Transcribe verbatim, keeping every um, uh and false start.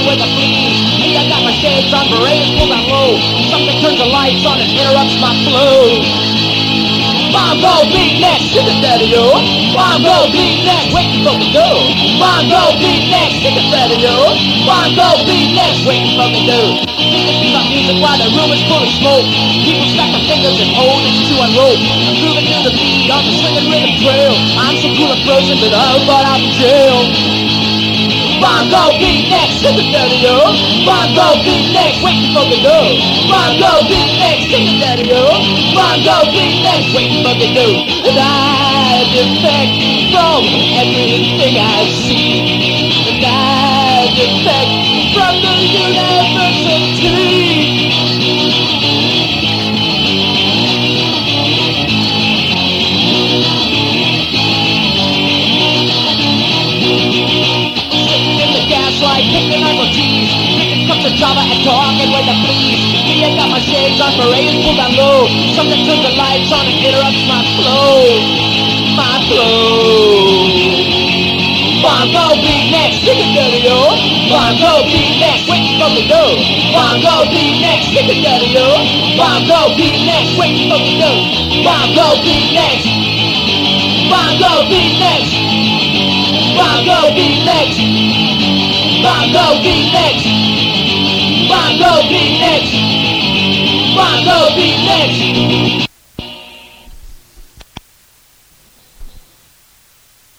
with the fleas. Me, I got my shades on, berets pulled down low. Something turns the lights on and interrupts my flow. Bongo beat next, shit is daddy yo. Bongo beat next, waiting for me go. Bongo beat next, shit is daddy yo. Bongo beat next, waiting for me do. Thinking to my music while the room is full of smoke. People stack their fingers and hold it to unroll. I'm grooving to the beat on the swinging rhythm trail. I'm so cool approaching, but I thought I'm in jail. Bongo beat next, shit is daddy yo. Bongo beat next, waiting for me go. Bongo beat next, shit is daddy yo. Bongo beat next, waiting for me do. And I defect from everything I see. And I defect from the university. Like picking up on teas, picking cups of Java and talking with the fleas. Me, I got my shades on, berets pulled down low. Something turns the lights on and interrupts my flow. My flow. Bongo beat next, shake it dirty yo. Bongo beat next, waiting for me go. Bongo beat next, shake it dirty yo. Bongo beat next, waiting for me go. Bongo beat next. Bongo beat next. Bongo beat next. Bongo beat next. Bongo beat next. Bongo beat next.